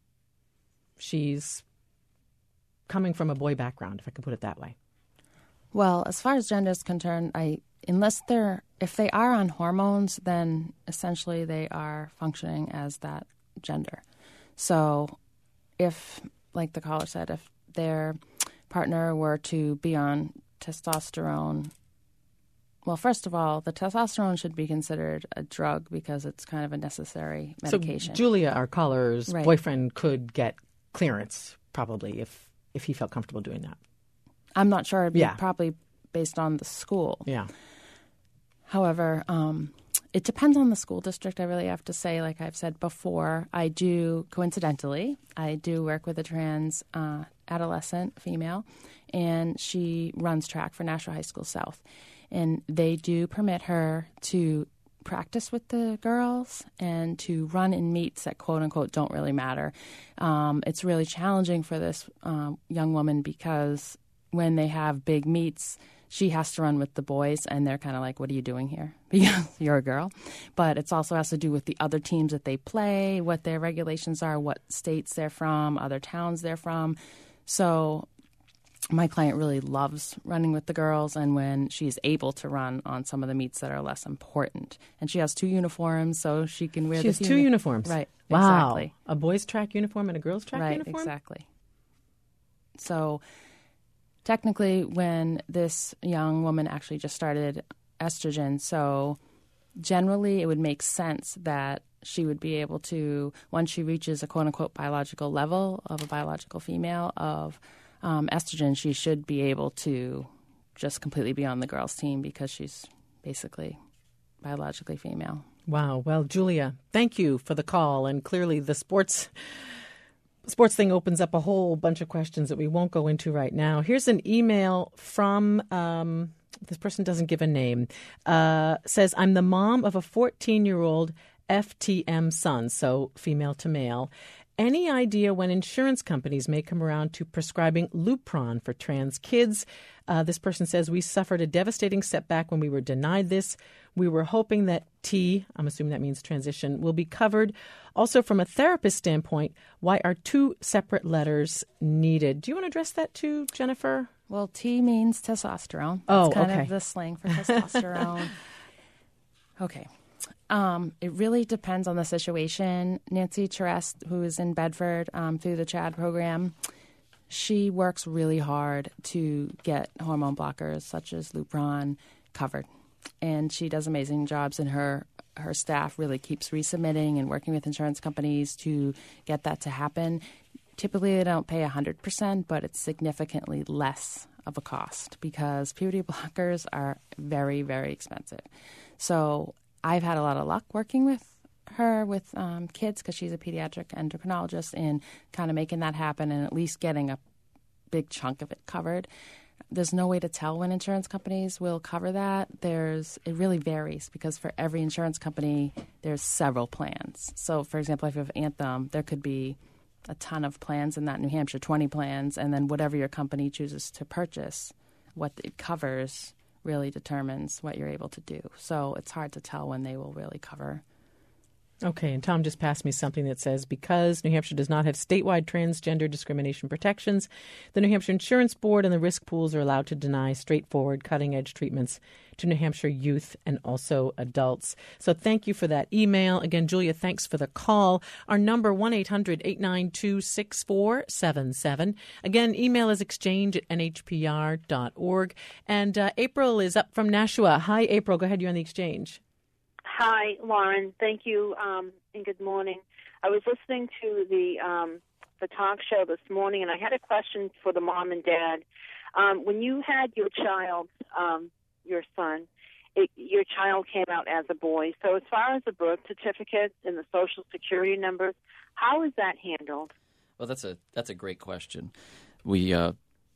Speaker 3: she's coming from a boy background, if I could put it that way?
Speaker 6: Well, as far as gender is concerned, I unless they're if they are on hormones, then essentially they are functioning as that gender. So if, like the caller said, if their partner were to be on testosterone, well, first of all, the testosterone should be considered a drug because it's kind of a necessary medication.
Speaker 3: So Julia, our caller's
Speaker 6: Right.
Speaker 3: boyfriend, could get clearance probably if if he felt comfortable doing that.
Speaker 6: I'm not sure. It'd be
Speaker 3: Yeah.
Speaker 6: probably based on the school.
Speaker 3: Yeah.
Speaker 6: However, um, it depends on the school district, I really have to say. Like I've said before, I do, coincidentally, I do work with a trans uh, adolescent female, and she runs track for Nashua High School South. And they do permit her to practice with the girls and to run in meets that quote-unquote don't really matter. Um, it's really challenging for this um, young woman because when they have big meets, she has to run with the boys, and they're kind of like, what are you doing here? Because you're a girl. But it also has to do with the other teams that they play, what their regulations are, what states they're from, other towns they're from. So my client really loves running with the girls, and when she's able to run on some of the meets that are less important. And she has two uniforms, so she can wear
Speaker 3: She has
Speaker 6: this
Speaker 3: two
Speaker 6: uni-
Speaker 3: uniforms.
Speaker 6: Right,
Speaker 3: Wow.
Speaker 6: exactly.
Speaker 3: A boys' track uniform and a girls' track
Speaker 6: Right,
Speaker 3: uniform?
Speaker 6: exactly. So technically, when this young woman actually just started estrogen, so generally it would make sense that she would be able to, once she reaches a quote-unquote biological level of a biological female of um, estrogen, she should be able to just completely be on the girls' team because she's basically biologically female.
Speaker 3: Wow. Well, Julia, thank you for the call. And clearly the sports sports thing opens up a whole bunch of questions that we won't go into right now. Here's an email from, um, this person doesn't give a name, uh, says, I'm the mom of a fourteen-year-old F T M son, so female to male. Any idea when insurance companies may come around to prescribing Lupron for trans kids? Uh, this person says, we suffered a devastating setback when we were denied this. We were hoping that T, I'm assuming that means transition, will be covered. Also, from a therapist standpoint, why are two separate letters needed? Do you want to address that too, Jennifer?
Speaker 6: Well, T means testosterone.
Speaker 3: Oh,
Speaker 6: it's kind
Speaker 3: okay.
Speaker 6: of the slang for testosterone. Okay. Um, it really depends on the situation. Nancy Charest, who is in Bedford um, through the CHAD program, she works really hard to get hormone blockers such as Lupron covered. And she does amazing jobs, and her her staff really keeps resubmitting and working with insurance companies to get that to happen. Typically, they don't pay one hundred percent, but it's significantly less of a cost because puberty blockers are very, very expensive. So I've had a lot of luck working with her with um, kids because she's a pediatric endocrinologist and kind of making that happen and at least getting a big chunk of it covered. There's no way to tell when insurance companies will cover that. There's it really varies because for every insurance company, there's several plans. So, for example, if you have Anthem, there could be a ton of plans in that New Hampshire, twenty plans, and then whatever your company chooses to purchase, what it covers really determines what you're able to do. So it's hard to tell when they will really cover.
Speaker 3: Okay, and Tom just passed me something that says, because New Hampshire does not have statewide transgender discrimination protections, the New Hampshire Insurance Board and the risk pools are allowed to deny straightforward, cutting-edge treatments to New Hampshire youth and also adults. So thank you for that email. Again, Julia, thanks for the call. Our number, one eight hundred eight nine two six four seven seven. Again, email is exchange at n h p r dot org. And uh, April is up from Nashua. Hi, April. Go ahead. You're on the exchange.
Speaker 9: Hi, Lauren. Thank you, um, and good morning. I was listening to the um, the talk show this morning, and I had a question for the mom and dad. Um, when you had your child, um, your son, it, your child came out as a boy. So as far as the birth certificate and the Social Security numbers, how is that handled?
Speaker 5: Well, that's a that's a great question. We uh,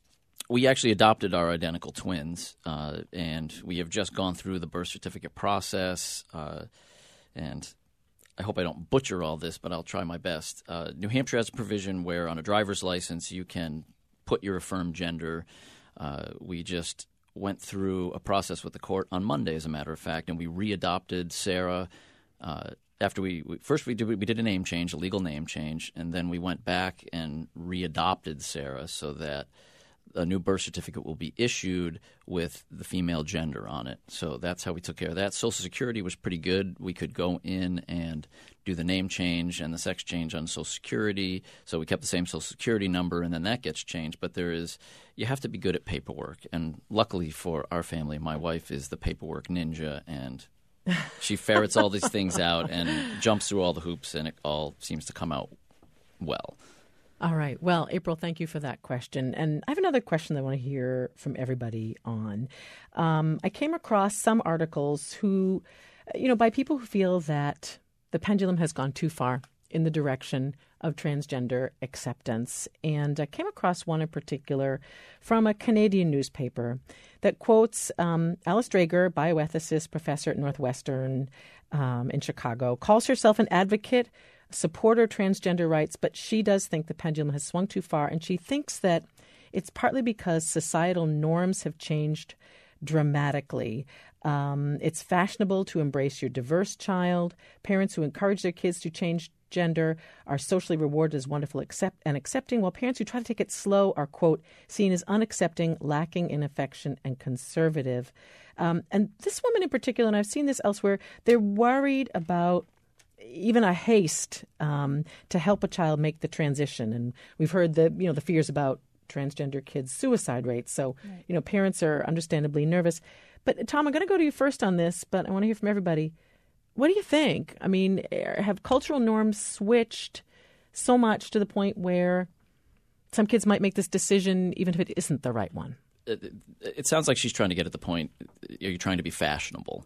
Speaker 5: we actually adopted our identical twins, uh, and we have just gone through the birth certificate process. Uh, and I hope I don't butcher all this, but I'll try my best. Uh, New Hampshire has a provision where on a driver's license you can put your affirmed gender. Uh, we just went through a process with the court on Monday, as a matter of fact, and we readopted Sarah. Uh, after we, we first we did we did a name change, a legal name change, and then we went back and readopted Sarah so that a new birth certificate will be issued with the female gender on it. So that's how we took care of that. Social Security was pretty good. We could go in and do the name change and the sex change on Social Security. So we kept the same Social Security number, and then that gets changed. But there is – you have to be good at paperwork. And luckily for our family, my wife is the paperwork ninja, and she ferrets all these things out and jumps through all the hoops, and it all seems to come out well.
Speaker 3: All right. Well, April, thank you for that question. And I have another question that I want to hear from everybody on. Um, I came across some articles who, you know, by people who feel that the pendulum has gone too far in the direction of transgender acceptance. And I came across one in particular from a Canadian newspaper that quotes um, Alice Drager, bioethicist professor at Northwestern um, in Chicago, calls herself an advocate, supporter of transgender rights, but she does think the pendulum has swung too far, and she thinks that it's partly because societal norms have changed dramatically. Um, it's fashionable to embrace your diverse child. Parents who encourage their kids to change gender are socially rewarded as wonderful accept- and accepting, while parents who try to take it slow are, quote, seen as unaccepting, lacking in affection, and conservative. Um, and this woman in particular, and I've seen this elsewhere, they're worried about even a haste um, to help a child make the transition. And we've heard the, you know, the fears about transgender kids' suicide rates. So, right. you know, parents are understandably nervous. But, Tom, I'm going to go to you first on this, but I want to hear from everybody. What do you think? I mean, have cultural norms switched so much to the point where some kids might make this decision even if it isn't the right one?
Speaker 5: It, it sounds like she's trying to get at the point, you're trying to be fashionable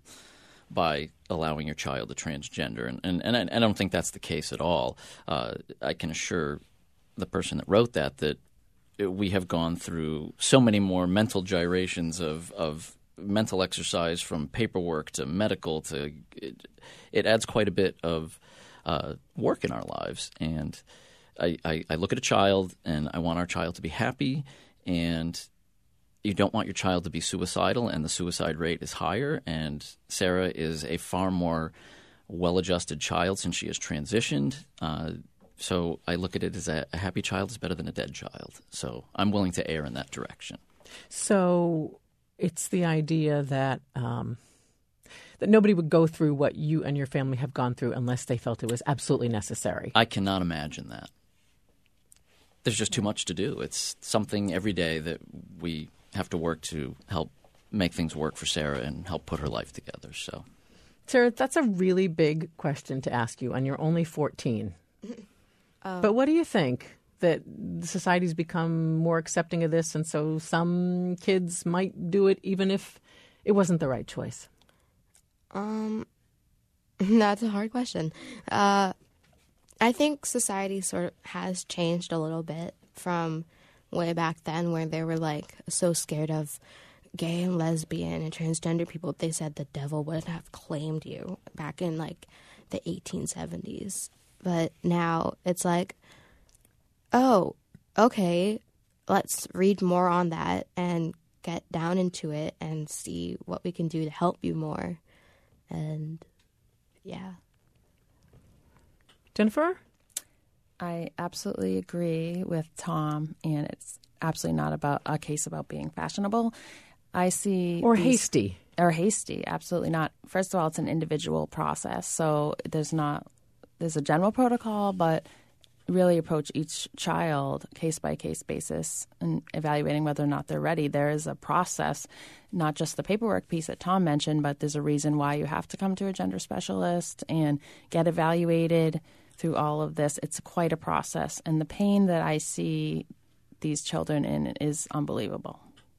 Speaker 5: by allowing your child to transgender. And, and, and I, I don't think that's the case at all. Uh, I can assure the person that wrote that that we have gone through so many more mental gyrations of, of mental exercise, from paperwork to medical to it, it adds quite a bit of uh, work in our lives. And I, I, I look at a child and I want our child to be happy, and you don't want your child to be suicidal, and the suicide rate is higher. And Sarah is a far more well-adjusted child since she has transitioned. Uh, so I look at it as a, a happy child is better than a dead child. So I'm willing to err in that direction.
Speaker 3: So it's the idea that um, that nobody would go through what you and your family have gone through unless they felt it was absolutely necessary.
Speaker 5: I cannot imagine that. There's just too much to do. It's something every day that we have to work to help make things work for Sarah and help put her life together. So,
Speaker 3: Sarah, that's a really big question to ask you, and you're only fourteen. Um, but what do you think? That society's become more accepting of this, and so some kids might do it even if it wasn't the right choice?
Speaker 4: Um, that's a hard question. Uh, I think society sort of has changed a little bit from way back then, where they were like so scared of gay and lesbian and transgender people. They said the devil would have claimed you back in like the eighteen seventies. But now it's like, oh, okay, let's read more on that and get down into it and see what we can do to help you more. And, yeah.
Speaker 3: Jennifer?
Speaker 6: I absolutely agree with Tom, and it's absolutely not about a case about being fashionable. I see...
Speaker 3: Or
Speaker 6: these,
Speaker 3: hasty.
Speaker 6: Or hasty, absolutely not. First of all, it's an individual process, so there's not... There's a general protocol, but really approach each child case-by-case basis and evaluating whether or not they're ready. There is a process, not just the paperwork piece that Tom mentioned, but there's a reason why you have to come to a gender specialist and get evaluated through all of this. It's quite a process, and the pain that I see these children in is unbelievable.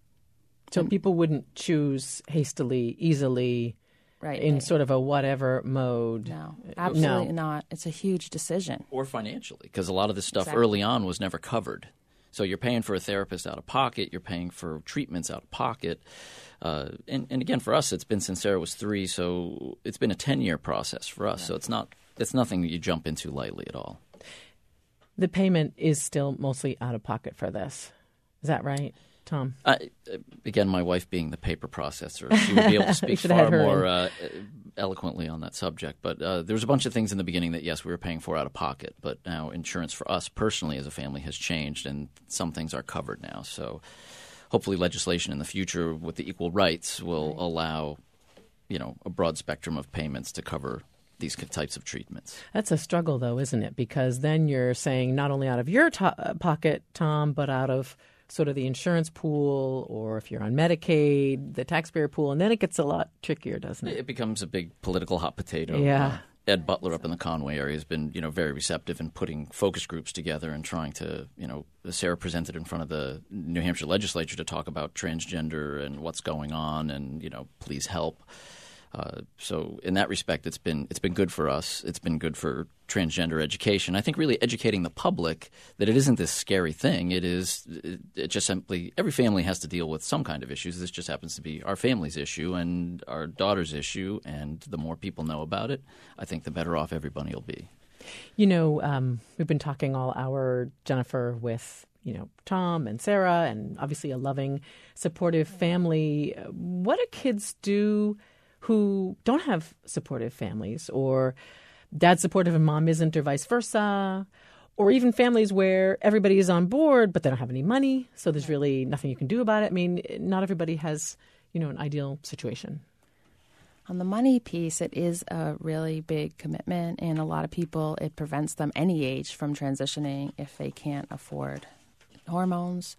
Speaker 3: So
Speaker 6: and,
Speaker 3: people wouldn't choose hastily, easily,
Speaker 6: right,
Speaker 3: in
Speaker 6: right.
Speaker 3: sort of a whatever mode.
Speaker 6: No, absolutely
Speaker 3: no.
Speaker 6: not. It's a huge decision.
Speaker 5: Or financially, because a lot of this stuff
Speaker 6: Exactly.
Speaker 5: early on was never covered. So you're paying for a therapist out of pocket. You're paying for treatments out of pocket. Uh, and, and again, for us, it's been since Sarah was three, so it's been a ten-year process for us. Right. So it's not it's nothing that you jump into lightly at all.
Speaker 3: The payment is still mostly out of pocket for this. Is that right, Tom?
Speaker 5: Uh, again, my wife being the paper processor, she would be able to speak
Speaker 3: Should have
Speaker 5: far
Speaker 3: had her
Speaker 5: more
Speaker 3: in.
Speaker 5: uh, eloquently on that subject. But uh, there was a bunch of things in the beginning that, yes, we were paying for out of pocket. But now insurance for us personally as a family has changed, and some things are covered now. So hopefully legislation in the future with the equal rights will allow, you know, a broad spectrum of payments to cover these types of treatments.
Speaker 3: That's a struggle, though, isn't it? Because then you're saying not only out of your to- pocket, Tom, but out of sort of the insurance pool, or if you're on Medicaid, the taxpayer pool, and then it gets a lot trickier, doesn't it?
Speaker 5: It becomes a big political hot potato.
Speaker 3: Yeah.
Speaker 5: Uh, Ed Butler up in the Conway area has been, you know, very receptive in putting focus groups together and trying to, you know, Sarah presented in front of the New Hampshire legislature to talk about transgender and what's going on and, you know, please help. Uh, so in that respect, it's been it's been good for us. It's been good for transgender education. I think really educating the public that it isn't this scary thing. It is it, it just simply every family has to deal with some kind of issues. This just happens to be our family's issue and our daughter's issue. And the more people know about it, I think the better off everybody will be.
Speaker 3: You know, um, we've been talking all hour, Jennifer, with you know Tom and Sarah, and obviously a loving, supportive family. What do kids do who don't have supportive families, or dad's supportive and mom isn't, or vice versa, or even families where everybody is on board but they don't have any money, so there's really nothing you can do about it? I mean, not everybody has, you know, an ideal situation.
Speaker 6: On the money piece, it is a really big commitment, and a lot of people, it prevents them any age from transitioning if they can't afford hormones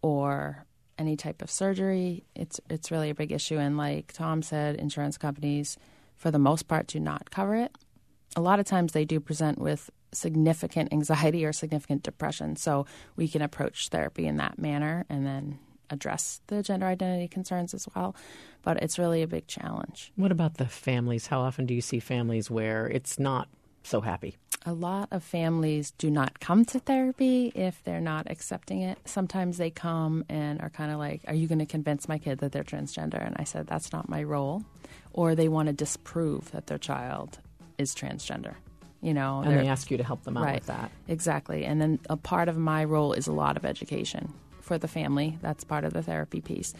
Speaker 6: or any type of surgery. It's it's really a big issue. And like Tom said, insurance companies, for the most part, do not cover it. A lot of times they do present with significant anxiety or significant depression. So we can approach therapy in that manner and then address the gender identity concerns as well. But it's really a big challenge.
Speaker 3: What about the families? How often do you see families where it's not so happy?
Speaker 6: A lot of families do not come to therapy if they're not accepting it. Sometimes they come and are kind of like, are you going to convince my kid that they're transgender? And I said, that's not my role. Or they want to disprove that their child is transgender. You know,
Speaker 3: and they ask you to help them out
Speaker 6: right,
Speaker 3: with that.
Speaker 6: Exactly. And then a part of my role is a lot of education for the family. That's part of the therapy piece.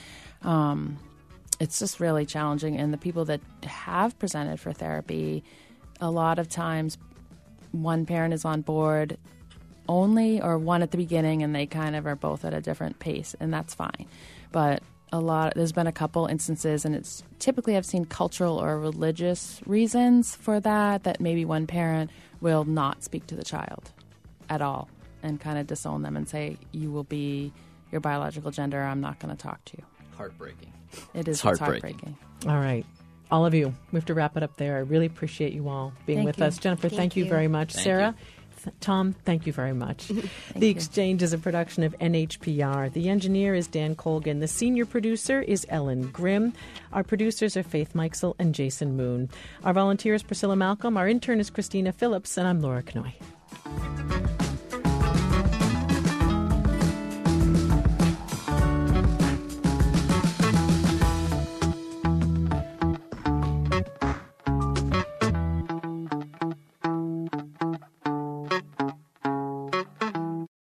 Speaker 6: Um, it's just really challenging. And the people that have presented for therapy, a lot of times one parent is on board only, or one at the beginning, and they kind of are both at a different pace, and that's fine. But a lot, there's been a couple instances, and it's typically I've seen cultural or religious reasons for that, that maybe one parent will not speak to the child at all and kind of disown them and say, you will be your biological gender, I'm not going to talk to you.
Speaker 5: heartbreaking.
Speaker 6: It is
Speaker 5: It's heartbreaking.
Speaker 6: heartbreaking.
Speaker 3: All right. All of you, we have to wrap it up there. I really appreciate you all being
Speaker 6: Thank
Speaker 3: with
Speaker 6: you.
Speaker 3: us. Jennifer, thank,
Speaker 4: Thank
Speaker 3: you
Speaker 4: you.
Speaker 3: very much.
Speaker 5: Thank
Speaker 3: Sarah,
Speaker 5: you.
Speaker 3: th- Tom, thank you very much. the
Speaker 6: you.
Speaker 3: Exchange is a production of N H P R. The engineer is Dan Colgan. The senior producer is Ellen Grimm. Our producers are Faith Meixel and Jason Moon. Our volunteer is Priscilla Malcolm. Our intern is Christina Phillips. And I'm Laura Knoy.